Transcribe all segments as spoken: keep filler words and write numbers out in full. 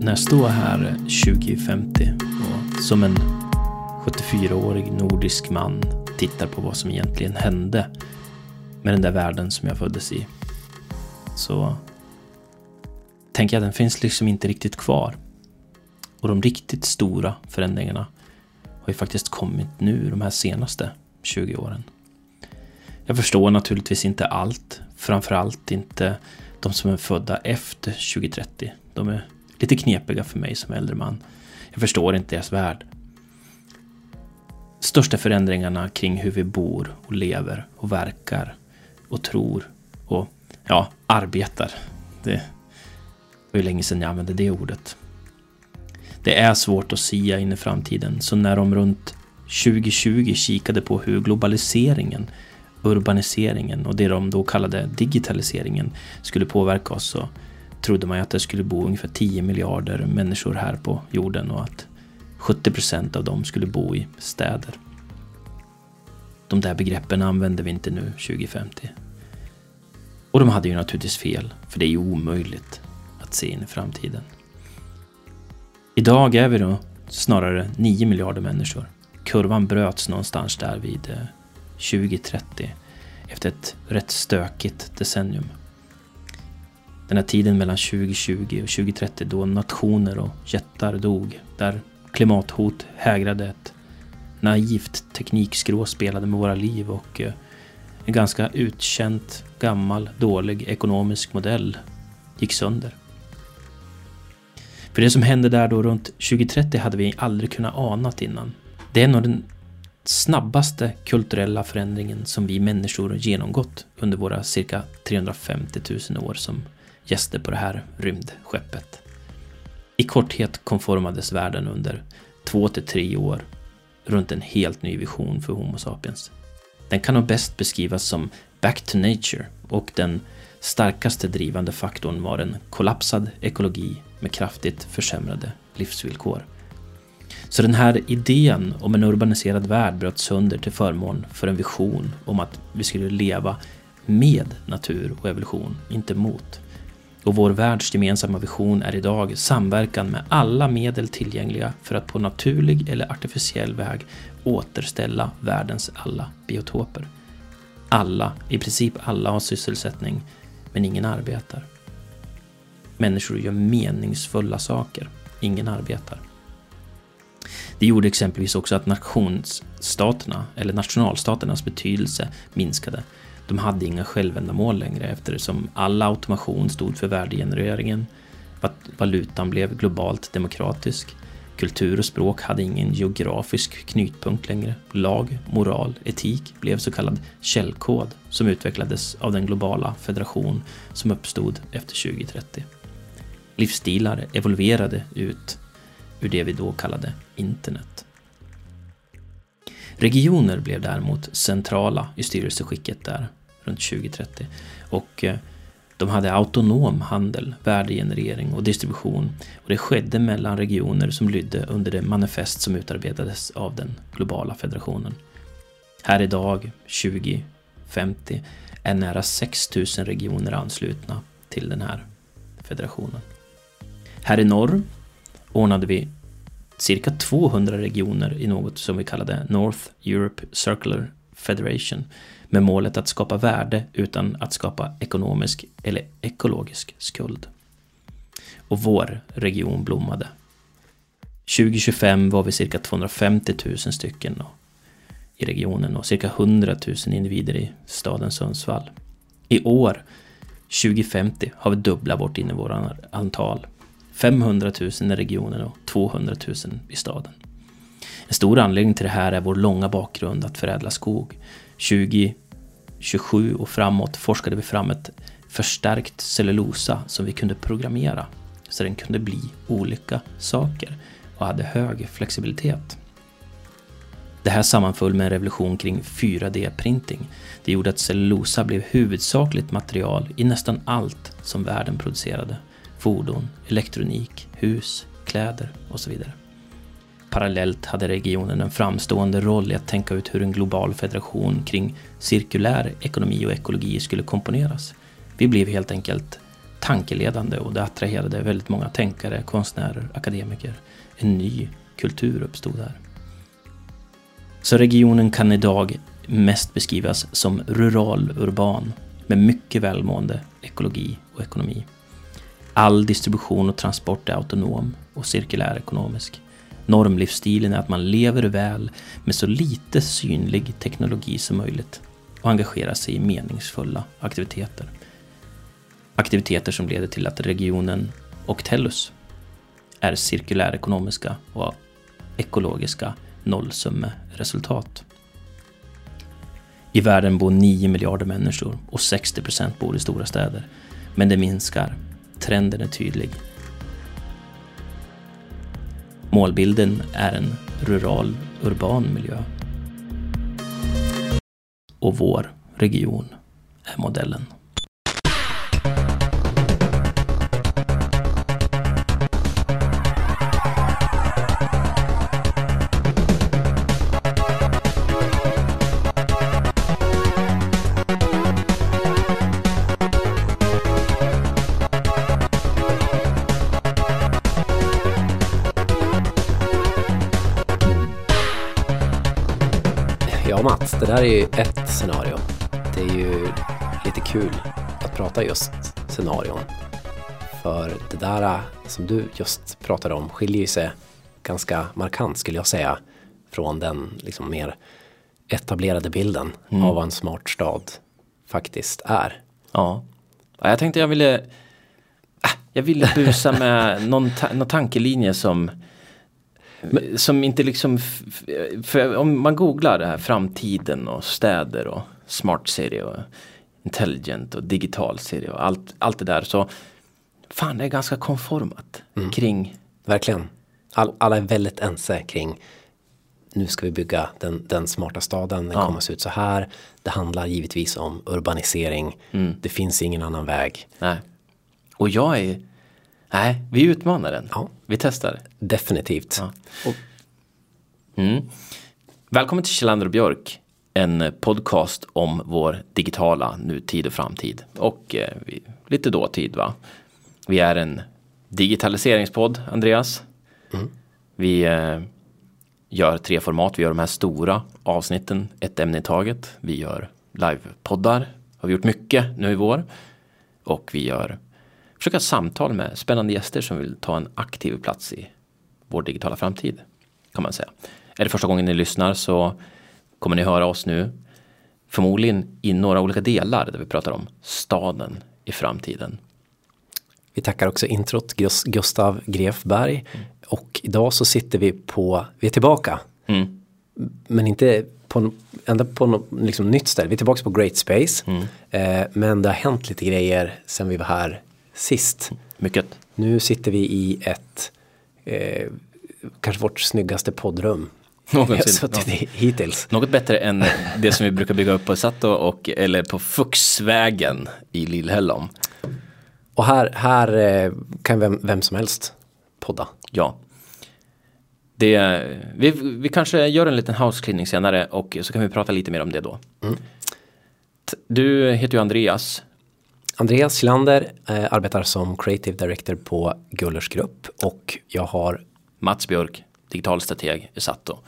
när jag står här tjugo femtio och som en sjuttiofyraårig nordisk man tittar på vad som egentligen hände med den där världen som jag föddes i, så tänker jag att den finns liksom inte riktigt kvar. Och de riktigt stora förändringarna har ju faktiskt kommit nu de här senaste tjugo åren. Jag förstår naturligtvis inte allt, framförallt inte de som är födda efter tjugo trettio. De är lite knepiga för mig som äldre man. Jag förstår inte deras värld. Största förändringarna kring hur vi bor och lever och verkar och tror och ja, arbetar. Det var ju länge sedan jag använde det ordet. Det är svårt att sia in i framtiden, så när de runt tjugo tjugo kikade på hur globaliseringen, urbaniseringen och det de då kallade digitaliseringen skulle påverka oss, så trodde man ju att det skulle bo ungefär tio miljarder människor här på jorden och att sjuttio procent av dem skulle bo i städer. De där begreppen använder vi inte nu tjugo femtio. Och de hade ju naturligtvis fel, för det är ju omöjligt att se in i framtiden. Idag är vi då snarare nio miljarder människor. Kurvan bröts någonstans där vid tjugo trettio efter ett rätt stökigt decennium. Den här tiden mellan tjugo tjugo och tjugo trettio då nationer och jättar dog, där klimathot hägrade, ett naivt teknikskrå spelade med våra liv och en ganska utkänt, gammal, dålig ekonomisk modell gick sönder. För det som hände där då runt tjugo trettio hade vi aldrig kunnat anat innan. Det är nog den snabbaste kulturella förändringen som vi människor genomgått under våra cirka trehundrafemtio tusen år som gäster på det här rymdskeppet. I korthet konformades världen under två till tre år runt en helt ny vision för Homo sapiens. Den kan nog bäst beskrivas som back to nature, och den starkaste drivande faktorn var en kollapsad ekologi med kraftigt försämrade livsvillkor. Så den här idén om en urbaniserad värld bröt sönder till förmån för en vision om att vi skulle leva med natur och evolution, inte mot. Och vår världs gemensamma vision är idag samverkan med alla medel tillgängliga för att på naturlig eller artificiell väg återställa världens alla biotoper. Alla, i princip alla, har sysselsättning, men ingen arbetar. Människor gör meningsfulla saker, ingen arbetar. Det gjorde exempelvis också att nationsstaterna eller nationalstaternas betydelse minskade. De hade inga självändamål längre eftersom all automation stod för värdegenereringen, valutan blev globalt demokratisk, kultur och språk hade ingen geografisk knutpunkt längre, lag, moral, etik blev så kallad källkod som utvecklades av den globala federation som uppstod efter tjugo trettio. Livsstilar evolverade ut ur det vi då kallade internet. Regioner blev däremot centrala i styrelseskicket där runt tjugo trettio, och de hade autonom handel, värdegenerering och distribution, och det skedde mellan regioner som lydde under det manifest som utarbetades av den globala federationen. Här idag, tjugo femtio, är nära sex tusen regioner anslutna till den här federationen. Här i norr ordnade vi cirka tvåhundra regioner i något som vi kallade North Europe Circular Federation, med målet att skapa värde utan att skapa ekonomisk eller ekologisk skuld. Och vår region blommade. tjugo tjugofem var vi cirka tvåhundrafemtio tusen stycken i regionen och cirka hundra tusen individer i staden Sundsvall. I år, tjugo femtio, har vi dubblat vårt invånarantal. femhundra tusen i regionen och tvåhundra tusen i staden. En stor anledning till det här är vår långa bakgrund att förädla skog. tjugo tjugosju och framåt forskade vi fram ett förstärkt cellulosa som vi kunde programmera så den kunde bli olika saker och hade hög flexibilitet. Det här sammanföll med en revolution kring fyra D-printing. Det gjorde att cellulosa blev huvudsakligt material i nästan allt som världen producerade. Fordon, elektronik, hus, kläder och så vidare. Parallellt hade regionen en framstående roll i att tänka ut hur en global federation kring cirkulär ekonomi och ekologi skulle komponeras. Vi blev helt enkelt tankeledande och det attraherade väldigt många tänkare, konstnärer, akademiker. En ny kultur uppstod där. Så regionen kan idag mest beskrivas som rural-urban med mycket välmående ekologi och ekonomi. All distribution och transport är autonom och cirkulär ekonomisk. Normlivsstilen är att man lever väl med så lite synlig teknologi som möjligt och engagerar sig i meningsfulla aktiviteter. Aktiviteter som leder till att regionen och Tellus är cirkulärekonomiska och ekologiska nollsummeresultat. I världen bor nio miljarder människor och sextio procent bor i stora städer. Men det minskar. Trenden är tydlig. Målbilden är en rural-urban miljö. Och vår region är modellen. Ja, Mats, det där är ju ett scenario. Det är ju lite kul att prata just scenarion. För det där som du just pratade om skiljer ju sig ganska markant, skulle jag säga, från den liksom mer etablerade bilden mm. av vad en smart stad faktiskt är. Ja, jag tänkte jag ville jag ville busa med någon, ta- någon tankelinje som Men, som inte liksom, för om man googlar det här framtiden och städer och smart city och intelligent och digital city och allt, allt det där, så fan, det är ganska konformat mm. kring. Verkligen. All, alla är väldigt ense kring nu ska vi bygga den, den smarta staden, den ja. kommer se ut så här. Det handlar givetvis om urbanisering. Mm. Det finns ingen annan väg. Nej. Och jag är Nej, vi utmanar den. Ja. Vi testar. Definitivt. Ja. Och... Mm. Välkommen till Kjellander och Björk, en podcast om vår digitala nutid och framtid. Och eh, vi, lite dåtid, va? Vi är en digitaliseringspodd, Andreas. Mm. Vi eh, gör tre format. Vi gör de här stora avsnitten, ett ämne i taget. Vi gör livepoddar. Har vi gjort mycket nu i vår. Och vi gör försöka samtal med spännande gäster som vill ta en aktiv plats i vår digitala framtid, kan man säga. Är det första gången ni lyssnar så kommer ni höra oss nu förmodligen i några olika delar där vi pratar om staden i framtiden. Vi tackar också introt Gustav Grefberg mm. och idag så sitter vi på, vi är tillbaka mm. men inte på, ända på något liksom nytt ställe. Vi är tillbaka på Great Space mm. eh, men det har hänt lite grejer sen vi var här sist. Mycket. Nu sitter vi i ett eh, kanske vårt snyggaste poddrum. Någonsin. Ja. Hittills. Något bättre än det som vi brukar bygga upp på Sato och eller på Fuxvägen i Lillhällom. Och här, här eh, kan vem, vem som helst podda. Ja. Det, vi, vi kanske gör en liten house cleaning senare och så kan vi prata lite mer om det då. Mm. Du heter ju Andreas. Andreas Kjellander eh, arbetar som creative director på Gullers Grupp och jag har Mats Björk, digital strateg i Sato.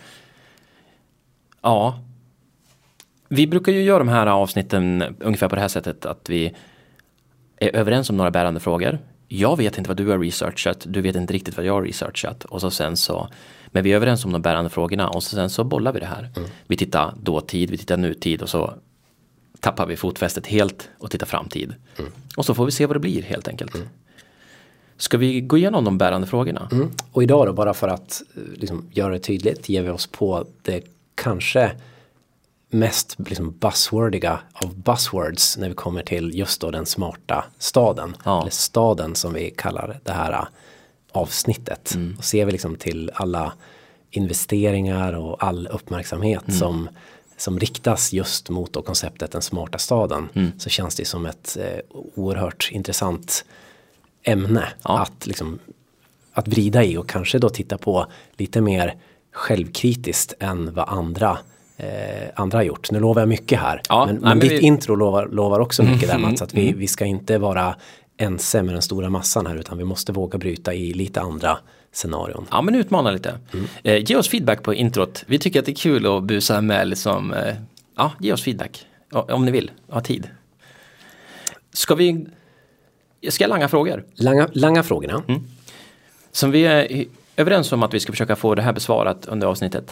Ja, vi brukar ju göra de här avsnitten ungefär på det här sättet att vi är överens om några bärande frågor. Jag vet inte vad du har researchat, du vet inte riktigt vad jag har researchat och så sen så, men vi är överens om de bärande frågorna och så sen så bollar vi det här. Mm. Vi tittar dåtid, vi tittar nutid och så tappar vi fotfästet helt och tittar framtid. Mm. Och så får vi se vad det blir helt enkelt. Mm. Ska vi gå igenom de bärande frågorna? Mm. Och idag då, bara för att liksom, göra det tydligt, ger vi oss på det kanske mest liksom, buzzwordiga av buzzwords när vi kommer till just då den smarta staden. Ja. Eller staden som vi kallar det här avsnittet. Mm. Och ser vi liksom till alla investeringar och all uppmärksamhet mm. som som riktas just mot då konceptet den smarta staden mm. så känns det som ett eh, oerhört intressant ämne ja. att, liksom, att vrida i och kanske då titta på lite mer självkritiskt än vad andra, eh, andra har gjort. Nu lovar jag mycket här, ja, men, nej, men ditt vi... intro lovar, lovar också mycket mm, där Mats, att vi, mm. vi ska inte vara ense med den stora massan här, utan vi måste våga bryta i lite andra scenarion. Ja, men utmana lite. Mm. Eh, ge oss feedback på introt. Vi tycker att det är kul att busa med liksom, eh, ja, ge oss feedback. Om ni vill, ha tid. Ska vi, ska jag langa frågor? Langa, langa frågorna. Mm. Som vi är överens om att vi ska försöka få det här besvarat under avsnittet.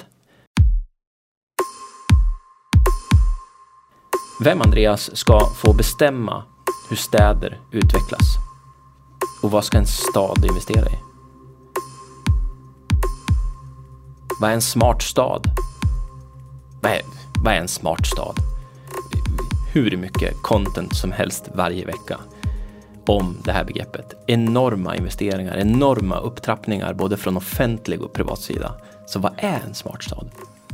Vem, Andreas, ska få bestämma hur städer utvecklas? Och vad ska en stad investera i? Vad är en smart stad? Vad är, vad är en smart stad? Hur mycket content som helst varje vecka om det här begreppet. Enorma investeringar, enorma upptrappningar både från offentlig och privat sida. Så vad är en smart stad?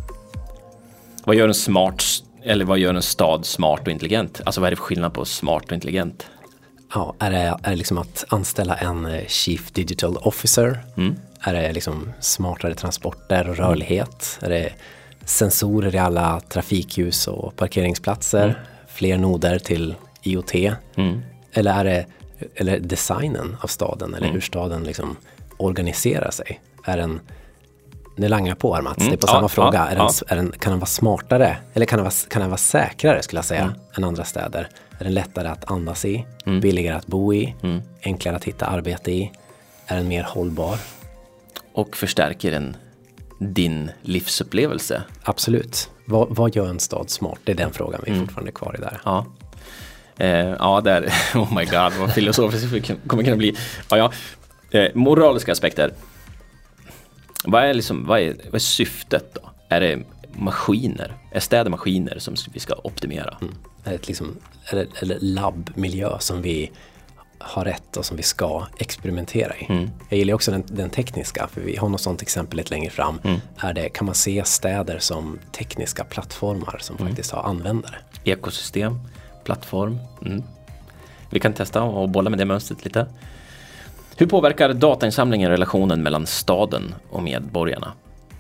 Vad gör en smart, eller vad gör en stad smart och intelligent? Alltså vad är det för skillnad på smart och intelligent? Ja, är det, är det liksom att anställa en Chief Digital Officer? Mm. Är det liksom smartare transporter och rörlighet? Mm. Är det sensorer i alla trafikljus och parkeringsplatser? Mm. Fler noder till I O T? Mm. Eller är det eller designen av staden? Eller mm. hur staden liksom organiserar sig? Är den, nu langar på här, Mats, mm. det är på ja, samma fråga. Ja, är den, ja. är den, kan den vara smartare? Eller kan den vara, kan den vara säkrare, skulle jag säga, mm. än andra städer? Är den lättare att andas i? Mm. Billigare att bo i? Mm. Enklare att hitta arbete i? Är den mer hållbar? Och förstärker den din livsupplevelse? Absolut. Vad, vad gör en stad smart? Det är den frågan vi mm. fortfarande är kvar i där. Ja, eh, ja där, oh my god, vad filosofiskt vi kommer kunna bli. Ja, ja. Eh, moraliska aspekter. Vad är, liksom, vad, är, vad är syftet då? Är det maskiner? Är städer maskiner som vi ska optimera? Mm. Är det liksom, eller, eller labbmiljö som vi har rätt och som vi ska experimentera i. Mm. Jag gillar också den, den tekniska, för vi har något sånt exempel lite längre fram. Mm. Är det, kan man se städer som tekniska plattformar som mm. faktiskt har användare? Ekosystem, plattform. Mm. Vi kan testa och bolla med det mönstret lite. Hur påverkar datainsamlingen relationen mellan staden och medborgarna?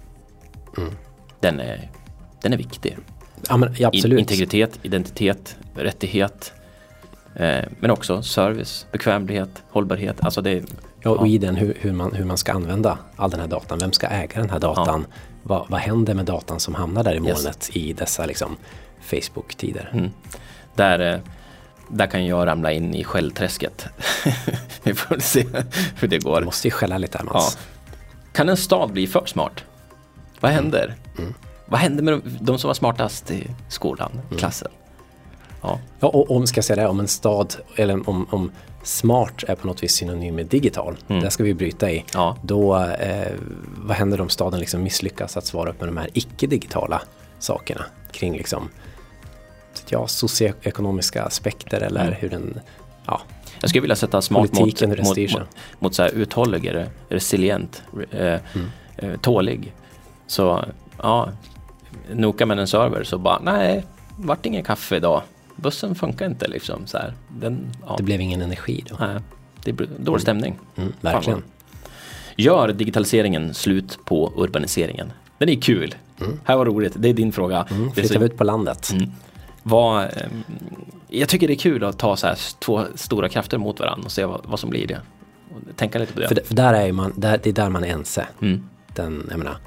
Mm. Den, är, den är viktig. Ja, men, ja, absolut. Integritet, identitet, rättighet. Eh, men också service, bekvämlighet, hållbarhet. Alltså det, ja, och ja. i den hur, hur, man, hur man ska använda all den här datan. Vem ska äga den här datan? Ja. Va, vad händer med datan som hamnar där i molnet yes. i dessa liksom, Facebook-tider? Mm. Där, där kan jag ramla in i skällträsket. Vi får se hur det går. Du måste ju skälla lite här, Mats. Ja. Kan en stad bli för smart? Vad händer? Mm. Mm. Vad händer med de, de som var smartast i skolan, mm. klassen? Ja. Ja, och om ska jag säga det, om en stad eller om, om smart är på något vis synonym med digital, mm. där ska vi bryta i. Ja. Då, eh, vad händer om staden liksom misslyckas att svara upp med de här icke-digitala sakerna kring liksom, ja, socioekonomiska aspekter eller mm. hur den, ja. Jag skulle vilja sätta smart mot, mot, mot, mot så här uthållig, eller resilient, eh, mm. eh, tålig. Så, ja, noka med en server så bara, nej, vart ingen kaffe idag. Bussen funkar inte liksom så här. Den, ja. Det blev ingen energi då. Nej, det är dålig stämning. Mm, mm, verkligen. Fan. Gör digitaliseringen slut på urbaniseringen? Den är kul. Mm. Här var roligt. Det är din fråga. Mm, flyttar vi ut på landet. Mm. Vad, eh, jag tycker det är kul att ta så här två stora krafter mot varandra och se vad, vad som blir det. Och tänka lite på det. För, för där är man, där, det är där man är ense. Mm. Den, jag menar.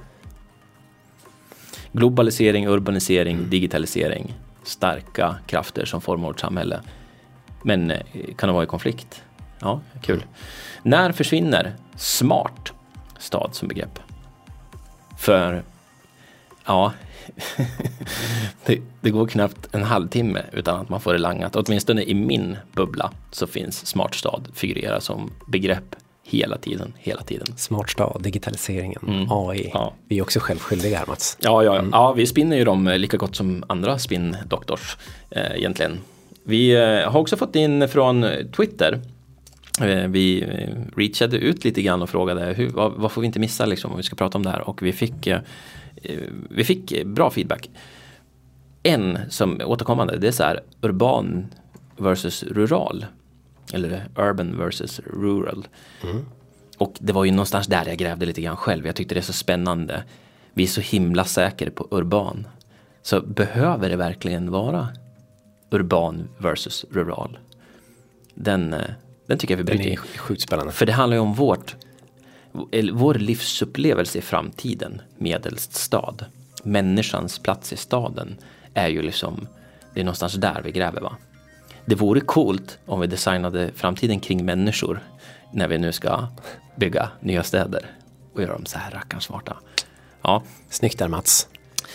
Globalisering, urbanisering, mm. digitalisering. Starka krafter som formar vårt samhälle. Men kan de vara i konflikt? Ja, kul. Mm. När försvinner smart stad som begrepp? För ja, det, det går knappt en halvtimme utan att man får det langat. Åtminstone i min bubbla så finns smart stad figurerar som begrepp hela tiden, hela tiden. Smart stad, digitaliseringen, mm. A I. Ja. Vi är också självskyldiga här, Mats. Ja, ja, mm. ja, vi spinner ju dem lika gott som andra spindoktors eh, egentligen. Vi eh, har också fått in från Twitter. Eh, vi eh, reachade ut lite grann och frågade hur, vad, vad får vi inte missa liksom, om vi ska prata om det här. Och vi fick, eh, vi fick bra feedback. En som återkommande, det är så här urban versus rural. Eller urban versus rural. Mm. Och det var ju någonstans där jag grävde lite grann själv. Jag tyckte det är så spännande. Vi är så himla säkra på urban. Så behöver det verkligen vara urban versus rural? Den, Den tycker jag vi bryter Den är in. sjukt spännande. För det handlar ju om vårt, vår livsupplevelse i framtiden, medelst stad. Människans plats i staden är ju liksom, det är någonstans där vi gräver, va? Det vore coolt om vi designade framtiden kring människor när vi nu ska bygga nya städer och göra dem så här rackarns smarta. Ja. Snyggt där, Mats.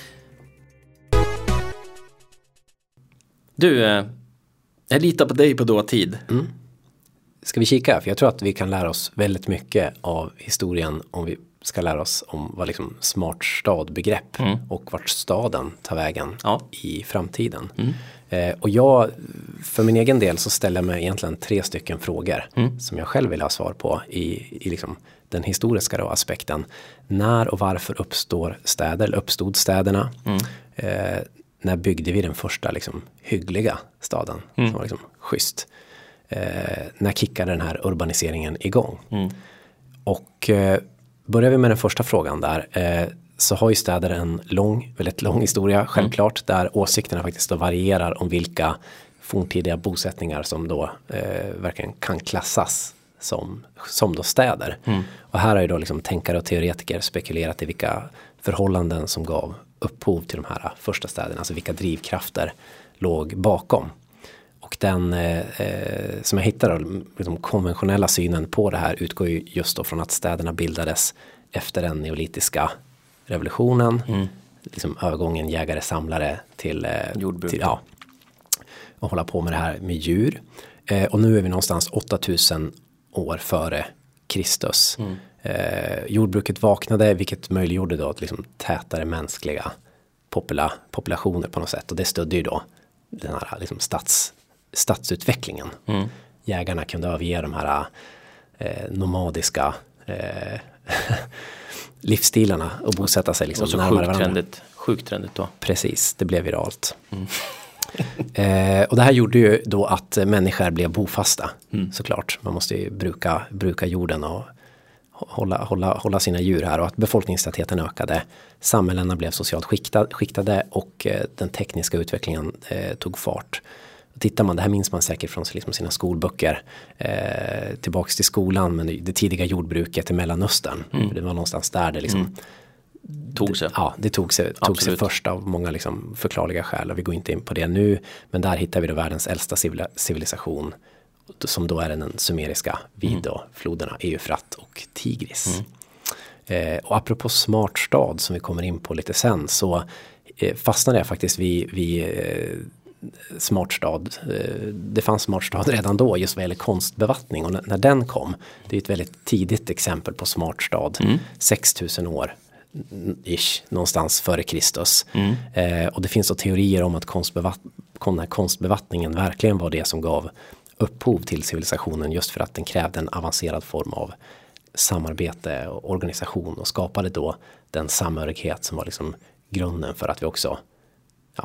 Du, eh, jag litar på dig på dåtid. Mm. Ska vi kika? För jag tror att vi kan lära oss väldigt mycket av historien om vi ska lära oss om vad liksom smart stadbegrepp mm. och vart staden tar vägen ja. i framtiden. Mm. Eh, och jag, för min egen del så ställer jag mig egentligen tre stycken frågor mm. som jag själv vill ha svar på i, i liksom den historiska då aspekten. När och varför uppstår städer, eller uppstod städerna? Mm. Eh, när byggde vi den första liksom hyggliga staden mm. som var liksom schysst? Eh, när kickade den här urbaniseringen igång? Mm. Och eh, börjar vi med den första frågan där eh, så har ju städer en lång, väldigt lång historia självklart mm. där åsikterna faktiskt då varierar om vilka forntidiga bosättningar som då eh, verkligen kan klassas som, som då städer. Mm. Och här har ju då liksom tänkare och teoretiker spekulerat i vilka förhållanden som gav upphov till de här första städerna, alltså vilka drivkrafter låg bakom. Och den eh, som jag hittar då, liksom konventionella synen på det här utgår ju just då från att städerna bildades efter den neolitiska revolutionen. Mm. Liksom övergången jägare-samlare till, eh, jordbruk. Till, ja, och hålla på med det här med djur. Eh, och nu är vi någonstans åttatusen år före Kristus. Mm. Eh, jordbruket vaknade, vilket möjliggjorde då att liksom tätare mänskliga popula, populationer på något sätt. Och det stödde ju då den här liksom stats, stadsutvecklingen. Mm. Jägarna kunde överge de här eh, nomadiska eh, livsstilarna och bosätta sig liksom närmare varandra. Trendigt, sjukt trendigt då. Precis, det blev viralt. Mm. eh, och det här gjorde ju då att människor blev bofasta, mm. såklart. Man måste ju bruka, bruka jorden och hålla, hålla, hålla sina djur här, och att befolkningstätheten ökade. Samhällena blev socialt skiktad, skiktade och eh, den tekniska utvecklingen eh, tog fart. Tittar man, det här minns man säkert från liksom sina skolböcker eh, tillbaks till skolan, men det tidiga jordbruket i Mellanöstern, mm. det var någonstans där det liksom mm. tog sig. Det, ja, det tog sig, tog sig först av många liksom förklarliga skäl, och vi går inte in på det nu, men där hittar vi då världens äldsta civila, civilisation som då är den sumeriska vid mm. då, floderna Eufrat och Tigris. Mm. Eh, och apropå smart stad som vi kommer in på lite sen, så eh, fastnade jag faktiskt vid, vid eh, smart stad. Det fanns smart stad redan då just vad gäller konstbevattning, och när den kom, det är ett väldigt tidigt exempel på smart stad, mm. sex tusen år ish, någonstans före Kristus. Mm. Eh, och det finns så teorier om att konstbevatt, den här konstbevattningen verkligen var det som gav upphov till civilisationen, just för att den krävde en avancerad form av samarbete och organisation, och skapade då den samhörighet som var liksom grunden för att vi också ja,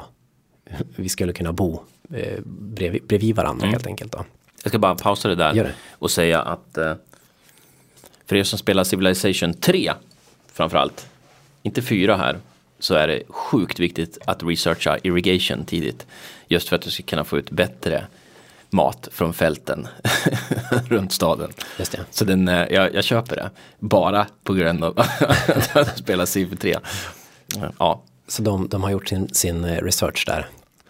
vi skulle kunna bo eh, bredvid, bredvid varandra mm. helt enkelt då. Jag ska bara pausa det där det. och säga att eh, för er som spelar Civilization tre framförallt, inte fyra här, så är det sjukt viktigt att researcha irrigation tidigt, just för att du ska kunna få ut bättre mat från fälten runt staden. Just det. Så den, jag, jag köper det bara på grund av att jag spelar Civ tre. Ja. Så de, de har gjort sin, sin research där,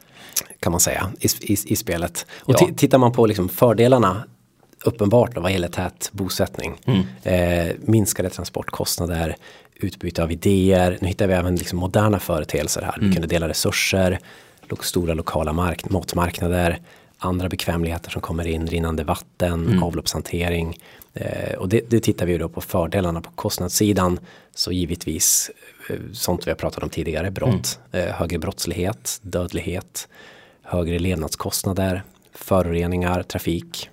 kan man säga, i, i, i spelet. Och ja. t- tittar man på liksom fördelarna uppenbart då, vad gäller tät bosättning, mm. eh, minskade transportkostnader, utbyte av idéer. Nu hittar vi även liksom moderna företeelser här. Mm. Vi kunde dela resurser, stora lokala mark- matmarknader, andra bekvämligheter som kommer in, rinnande vatten, mm. avloppshantering. Eh, och det, det tittar vi ju då på fördelarna. På kostnadssidan så givetvis eh, sånt vi har pratat om tidigare, brott, mm. eh, högre brottslighet, dödlighet, högre levnadskostnader, föroreningar, trafik.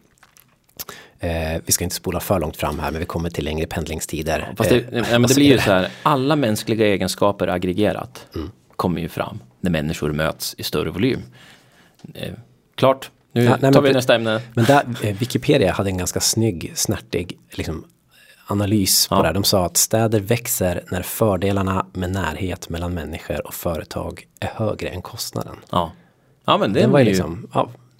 Eh, vi ska inte spola för långt fram här, men vi kommer till längre pendlingstider. Fast det, eh, ja, men det blir ju så här, alla mänskliga egenskaper aggregerat mm. kommer ju fram när människor möts i större volym. Eh, klart, nu ja, nej, tar vi men, nästa ämne. Men där, eh, Wikipedia hade en ganska snygg, snärtig liksom, analys på ja. det. De sa att städer växer när fördelarna med närhet mellan människor och företag är högre än kostnaden. Ja, ja men det var ju ju... liksom, ja,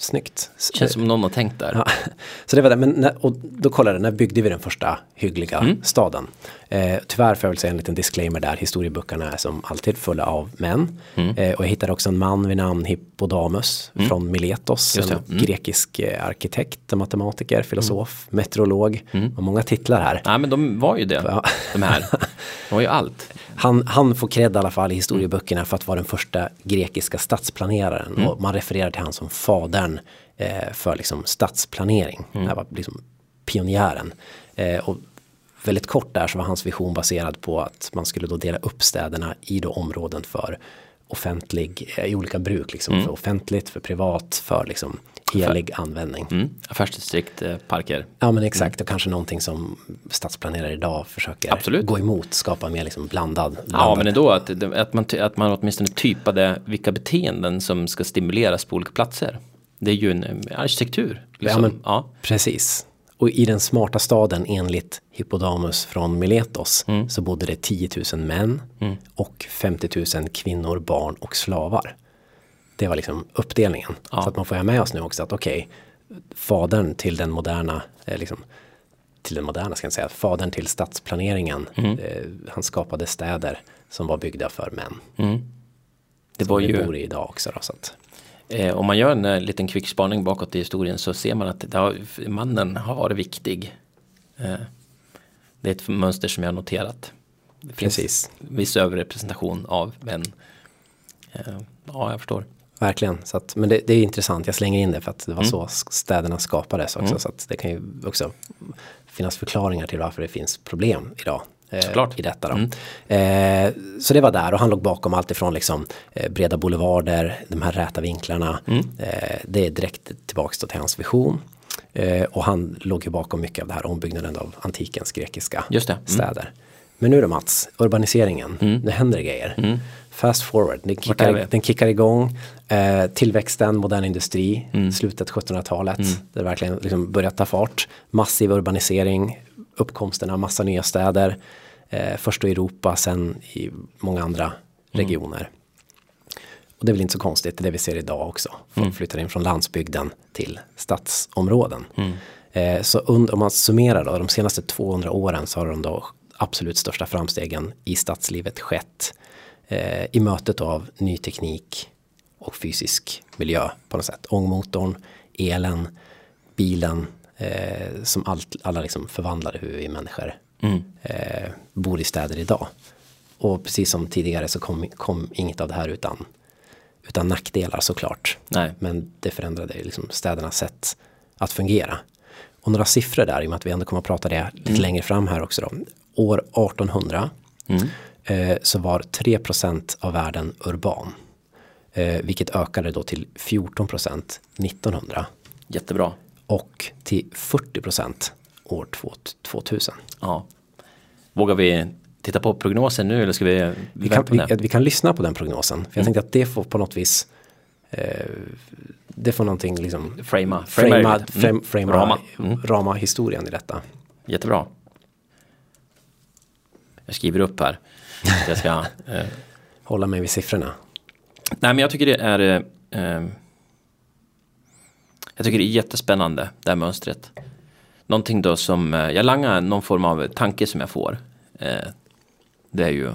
snyggt. Känns som någon har tänkt där. Ja. Så det var det. Men när, och då kollade jag, när byggde vi den första hyggliga mm. staden? Eh, tyvärr får jag väl säga en liten disclaimer där. Historieböckerna är som alltid fulla av män. Mm. Eh, och jag hittade också en man vid namn Hippodamus mm. från Miletos. En mm. grekisk eh, arkitekt, matematiker, filosof, mm. meteorolog. Mm. Och många titlar här. Nej, men de var ju det. Ja. De här. De var ju allt. Han, han får cred i alla fall i historieböckerna för att vara den första grekiska stadsplaneraren. Mm. Och man refererar till han som fadern eh, för liksom stadsplanering. Mm. Han var liksom pionjären. Eh, och väldigt kort där så var hans vision baserad på att man skulle då dela upp städerna i då områden för offentlig, eh, i olika bruk. Liksom, mm. För offentligt, för privat, för liksom helig Affär. användning. Mm. Affärsdistrikt, eh, parker. Ja men exakt, mm. och kanske någonting som stadsplanerare idag försöker Absolut. gå emot, skapa mer liksom blandad. blandad. Ja men ändå att, att, man, att man åtminstone typade vilka beteenden som ska stimuleras på olika platser. Det är ju en arkitektur. Liksom. Ja men ja. Precis. Och i den smarta staden enligt Hippodamus från Miletos mm. så bodde det tio tusen män mm. och femtio tusen kvinnor, barn och slavar. Det var liksom uppdelningen. Ja. Så att man får ha med oss nu också att okej, okay, fadern till den moderna, eh, liksom, till den moderna ska jag säga, fadern till stadsplaneringen, mm. eh, han skapade städer som var byggda för män. Mm. Det var ju... bor i idag också då, så att... Eh, om man gör en eh, liten kvickspaning bakåt i historien så ser man att det har, mannen har varit viktig. Eh, det är ett mönster som jag har noterat. Det finns Precis. viss överrepresentation av män. Eh, ja, jag förstår. Verkligen, så att, men det, det är intressant. Jag slänger in det för att det var mm. så städerna skapades också. Mm. Så att det kan ju också finnas förklaringar till varför det finns problem idag. Eh, i detta då. Mm. Eh, så det var där och han låg bakom allt ifrån liksom, eh, breda boulevarder, de här räta vinklarna. Mm. Eh, det är direkt tillbaka till hans vision. Eh, och han låg ju bakom mycket av det här ombyggnaden av antikens grekiska Just det. Mm. städer. Men nu då Mats, urbaniseringen, mm. det händer grejer. Mm. Fast forward, den kickar, den kickar igång. Eh, tillväxten, modern industri, mm. slutet sjuttonhundratalet. Mm. Det verkligen liksom börjat ta fart. Massiv urbanisering, uppkomsten av massa nya städer. Eh, först i Europa, sen i många andra regioner. Mm. Och det är väl inte så konstigt, det är det vi ser idag också. Folk mm. flyttar in från landsbygden till stadsområden. Mm. Eh, så und- om man summerar då, de senaste tvåhundra åren så har de då absolut största framstegen i stadslivet skett. Eh, I mötet av ny teknik och fysisk miljö på något sätt. Ångmotorn, elen, bilen eh, som allt, alla liksom förvandlade hur vi människor mm. eh, bor i städer idag. Och precis som tidigare så kom, kom inget av det här utan, utan nackdelar såklart. Nej. Men det förändrade liksom städernas sätt att fungera. Och några siffror där, i och med att vi ändå kommer att prata det lite mm. längre fram här också då. År artonhundra mm. eh, så var tre procent av världen urban. Eh, vilket ökade då till fjorton procent nittonhundra. Jättebra. Och till fyrtio procent år tvåtusen. Ja. Vågar vi titta på prognosen nu eller ska vi vi kan, vi, vi kan lyssna på den prognosen. För jag mm. tänkte att det får på något vis eh, det får någonting liksom frama, frama, frama, frama, frama rama. Mm. rama historien i detta. Jättebra. Jag skriver upp här. Jag ska eh. hålla mig vid siffrorna. Nej, men jag tycker det är eh, jag tycker det är jättespännande det här mönstret. Någonting då som eh, jag langar någon form av tanke som jag får. Eh, det är ju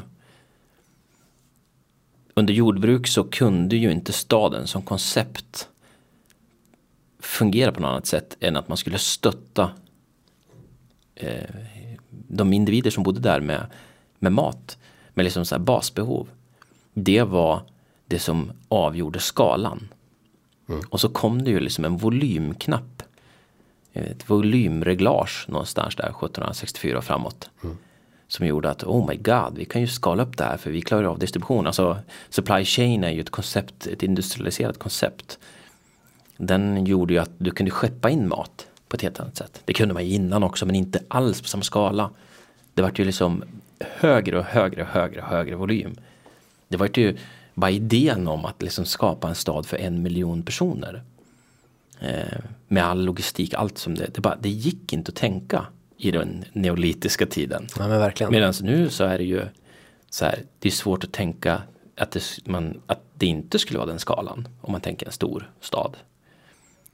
under jordbruk så kunde ju inte staden som koncept fungera på något annat sätt än att man skulle stötta eh, de individer som bodde där med, med mat, med liksom så här basbehov. Det var det som avgjorde skalan. Mm. Och så kom det ju liksom en volymknapp, ett volymreglage någonstans där sjuttonhundrasextiofyra och framåt. Mm. Som gjorde att, oh my god, vi kan ju skala upp det här för vi klarar av distribution. Alltså supply chain är ju ett koncept, ett industrialiserat koncept. Den gjorde ju att du kunde skeppa in mat på ett helt annat sätt. Det kunde man ju innan också, men inte alls på samma skala. Det var ju liksom högre och högre och högre och högre volym. Det var ju bara idén om att liksom skapa en stad för en miljon personer. Eh, med all logistik, allt som det. Det, bara, det gick inte att tänka i den neolitiska tiden. Ja, men verkligen. Medan nu så är det ju så här, det är svårt att tänka att det, man, att det inte skulle vara den skalan om man tänker en stor stad.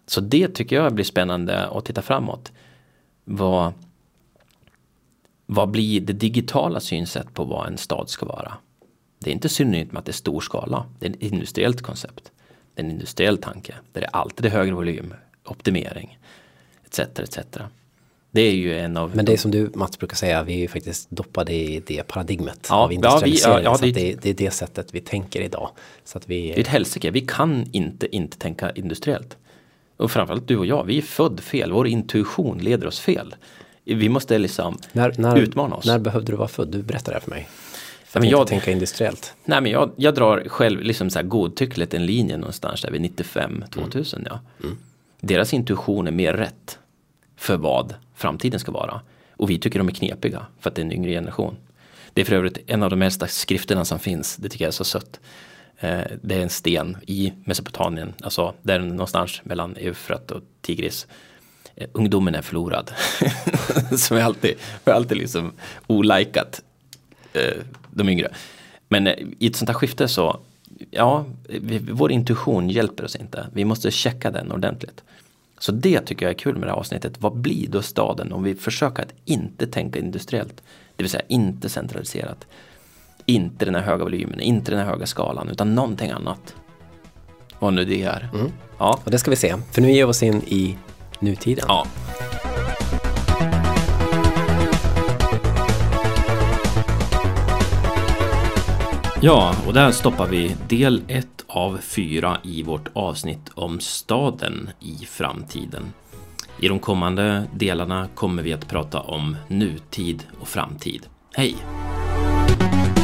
Så det tycker jag blir spännande att titta framåt. Vad, vad blir det digitala synsätt på vad en stad ska vara? Det är inte synonymt med att det är stor skala. Det är ett industriellt koncept. Det är en industriell tanke. Där det är alltid det högre volym, optimering, et cetera et cetera. Det är ju en av... Men det är som du, Mats, brukar säga, vi är ju faktiskt doppade i det paradigmet ja, av industrialisering. Ja, vi, ja, ja, så det, det, det är det sättet vi tänker idag. Så att vi... Det är ett helsike. Vi kan inte inte tänka industriellt. Och framförallt du och jag, vi är född fel. Vår intuition leder oss fel. Vi måste liksom när, när, utmana oss. När behövde du vara född? Du berättar det för mig. För att men jag inte tänka industriellt. Nej, men jag, jag drar själv liksom så här godtyckligt en linje någonstans där vid nittiofem tvåtusen. Mm. Ja. Mm. Deras intuition är mer rätt för vad framtiden ska vara. Och vi tycker de är knepiga för att det är en yngre generation. Det är för övrigt en av de äldsta skrifterna som finns. Det tycker jag är så sött. Eh, det är en sten i Mesopotamien. Alltså där någonstans mellan Eufrat och Tigris. Eh, ungdomen är förlorad. Som är alltid, är alltid liksom olajkat. De yngre. Men i ett sånt här skifte så ja, vi, vår intuition hjälper oss inte. Vi måste checka den ordentligt. Så det tycker jag är kul med det här avsnittet. Vad blir då staden om vi försöker att inte tänka industriellt? Det vill säga inte centraliserat. Inte den här höga volymen, inte den här höga skalan, utan någonting annat. Vad nu det är. Mm. Ja. Och det ska vi se. För nu ger vi oss in i nutiden. Ja. Ja, och där stoppar vi del ett av fyra i vårt avsnitt om staden i framtiden. I de kommande delarna kommer vi att prata om nutid och framtid. Hej!